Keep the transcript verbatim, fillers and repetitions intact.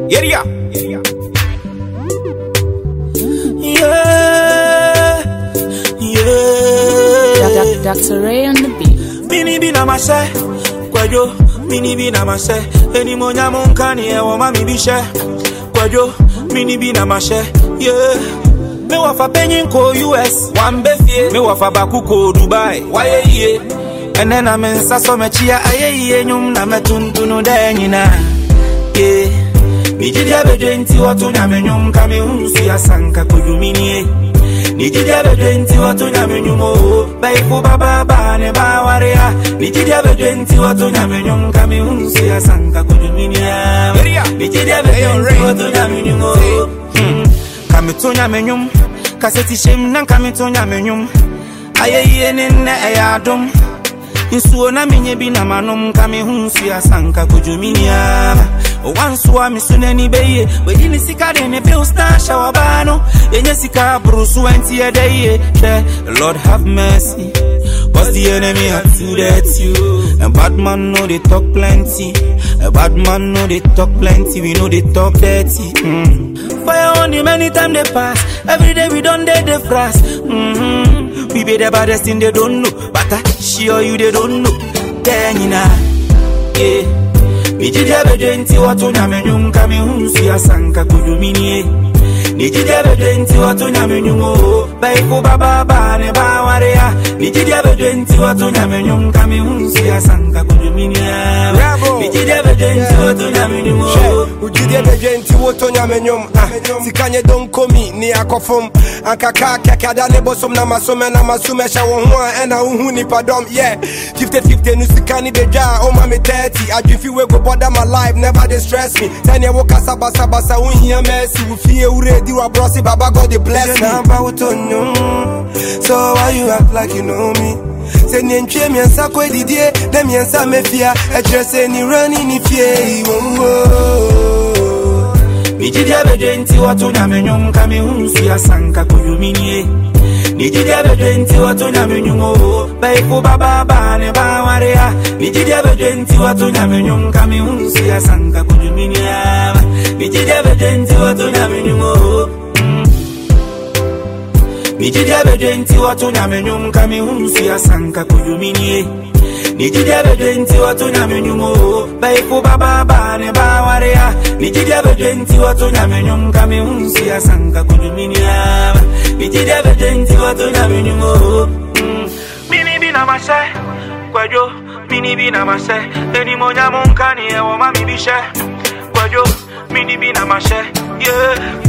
Yeah, yeah. Doctor Ray on the beat. Mini bi na mashe, kwajo. Mini bi na mashe, eni monya monkani e wo ma mi bi she. Kwajo, mini bi na mashe, yeah. Me wa fa penyin ko U S, one befie. Me wa fa baku ko Dubai, waye ye. Ene na men sa so me chia aye ye nyum na metuntunu de nyina. Yeah. Nijidia bedenti watu nyame nyum kame hunsi asanka kujumini. Nijidia bedenti watu nyame nyumo baifu baba bane bawaria. Nijidia bedenti watu nyame nyum kame hunsi asanka kujumini. Nijidia bedenti watu nyame nyumo kame to nyame nyum kaseti shem nan kame to nyame nyum aye ye nene ayadum insuo na menye bi na manom kame hunsi asanka kujumini. Once wa misuneni beye we dini sikade ne bill star shower bano yenye sika bruce twenty a day. The Lord have mercy, cause the enemy had to that you. And bad man know they talk plenty, a bad man know they talk plenty, we know they talk dirty. mm. Fire on the many time they pass, every day we done they the frost. mm-hmm. We be the baddest thing they don't know, but I sure you they don't know. Then you know, yeah. Nijidia bedenti watu nyame nyum kame hunsi asanka kujumini. Nijidia bedenti watu nyame nyumo baifu baba bane bawaria. Nijidia bedenti watu nyame nyum kame hunsi asanka kujumini. Nijidia bedenti watu nyame nyumo Ujidia bedenti watu nyame nyum sikanye don komi ni akofum ankaka kakada ne bosom na masome na masume sha wo ho ena uhu ni padom. Yeah, fifty fifty nu sikani beja o ma me thirty adwifi we go bother my life, never they stress me. Tell you what saba saba sa un here mercy. We fear we ready wa brosi baba God they bless me. So why you act like you know me? Say ni ntwe mi ansa ko didie dem mi ansa me fia e tre say ni running ni fie. Nijidia bedenti watu nyame nyum kame hunsi asanka kujumini. Nijidia bedenti watu nyame nyumo baifu baba bane bawaria. Nijidia bedenti watu nyame nyum kame hunsi asanka kujumini. Nijidia bedenti watu nyame nyumo Nijidia bedenti watu nyame nyum kame hunsi asanka kujumini. Nijidia bedenti watu nyame nyumo baifu baba bane bawaria. Nijidia bedenti watu nyame nyum kame hunsi asanka kujumini. Nijidia bedenti watu nyame nyumo Mini bi na mashe, kwajo. Mini bi na mashe, eni monya monkani e wo ma mi bi she. Kwajo, mini bi na mashe, yeah.